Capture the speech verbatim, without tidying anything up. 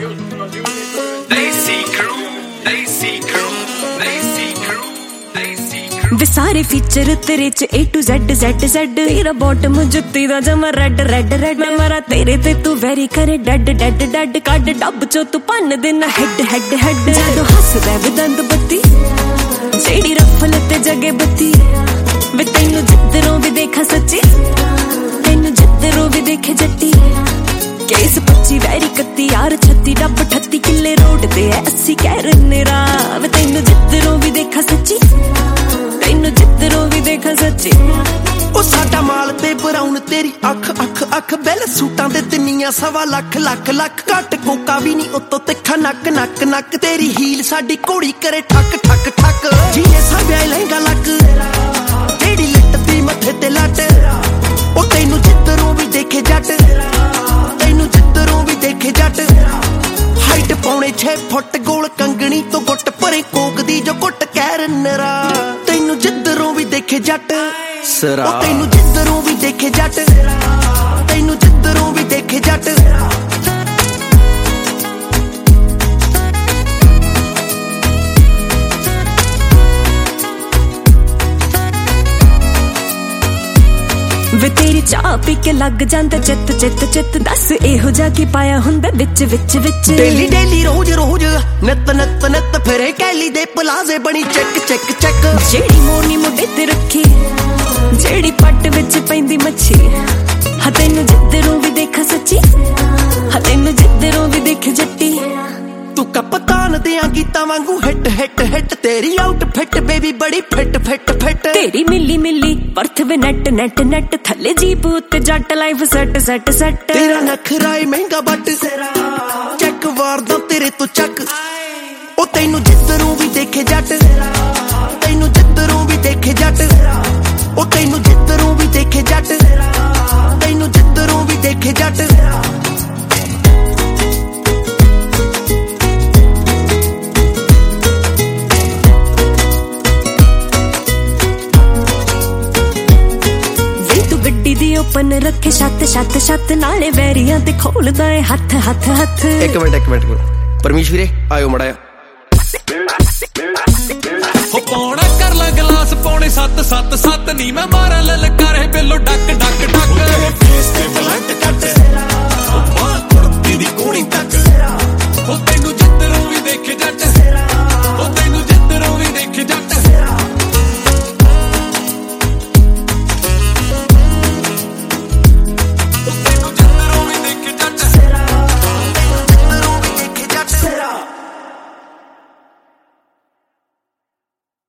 वे सारे फीचर तेरे च A to Z Z Z तेरा बॉटम जुत्ती दा जमा रेड रेड रेड मैं मरा तेरे ते तू वेरी करे डेड डेड डेड कड डब चो तू भन देना हेड हेड हेड जदों हसदा वे दंद बत्ती जेड़ी रफल ते जगे बत्ती वे तैनू जिधरों भी देखा सच्ची तैनू जिधरों भी देखे जट्टी केस पच्ची वैरी कत्ती यार छत्ती डब अठत्ती किले रोड ते है अस्सी कैरने रा वे तैनू जिधरों भी देखा सच्ची तैनू जिधरों भी देखा सच्ची ओ साडा माल ते ब्राउन तेरी अख अख अख बैल सूटां दे तिन्नियां सवा लख लख लख घट कोका भी नहीं उत्तों तिखा नक नक नक तेरी हील साडी घोड़ी करे ठक ठक ठक जीए साबिया लहंगा लक जेड़ी लटदी मथे ते लट ओ तैनू जिधरों भी देखे जट तैनू जिधरों भी देखे जट हाइट पौने छे फुट गोल कंगनी तो गुट भरे कोक दी जो गुट कैरनरा तैनू जिधरों भी देखे जट ओ तैनू जिधरों भी देखे जट तैनू जिधरों भी देखे जट वे तेरी चाह पी के लग जांदा चित चित चित दस एहो जा के पाया हुंदा विच विच विच डेली डेली रोज रोज नित नित नित फिरे कैली दे पलाजे बनी चेक चेक चेक जेड़ी मोनी मुंडे ते रखी जेड़ी पट विच पैंदी मच्छी हा तैनू जिधरों भी देखा सच्ची हा तैनू जिधरों भी देखे जट्टी तू कप्तान दियां गीतां वांगू हिट हिट हिट तेरी आउटफिट बेबी बड़ी फिट फिट फिट तेरी मिली मिली बर्थ वे नेट नेट नेट थल्ले जीप उत्ते जट लाइफ सेट सेट सेट तेरा नखरा है महंगा बट चेक वारदा तेरे तो चक ओ तैनू जिधरों भी देखे जट तैनू जिधरों भी देखे जट ओ तैनू जिधरों भी देखे जट तैनू जिधरों भी देखे जट ओपन रखे छत छत छत नाले वैरियां ते खोलदा है हथ हथ हथ एक मिनट एक मिनट परमेश वीरे आयो मड़ाया हो पौना कर ला गिलास पौने सत्त सत्त सत्त नी मैं मारा ललकारे बेलो डक डक डक